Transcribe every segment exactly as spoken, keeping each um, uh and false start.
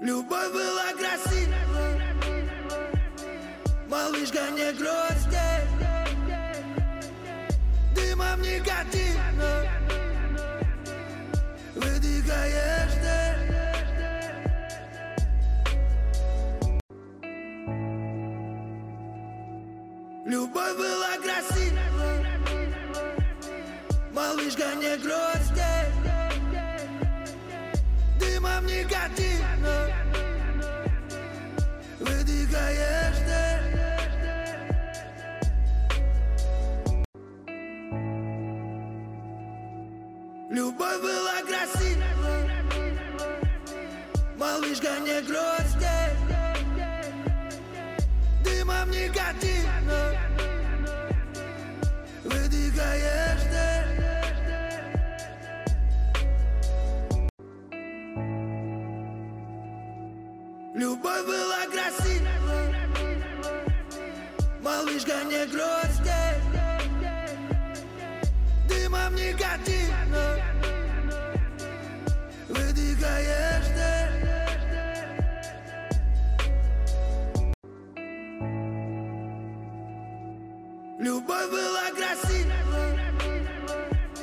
Любовь была красива, малышка, не грусти, дымом никотина выдыхаешь ты. Любовь была красива, малышка, не грусти, дымом никотина выдыхаешь ты. Любовь была красива, малышка, не грусти, дымом никотина выдыхаешь ты. Любовь была красива, малышка, не грусти, дымом никотина выдыхаешь ты. Любовь была красива,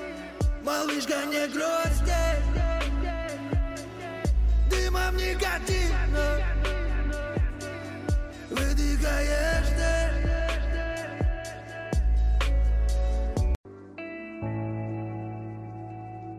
малышка, не грусти, дымом никотина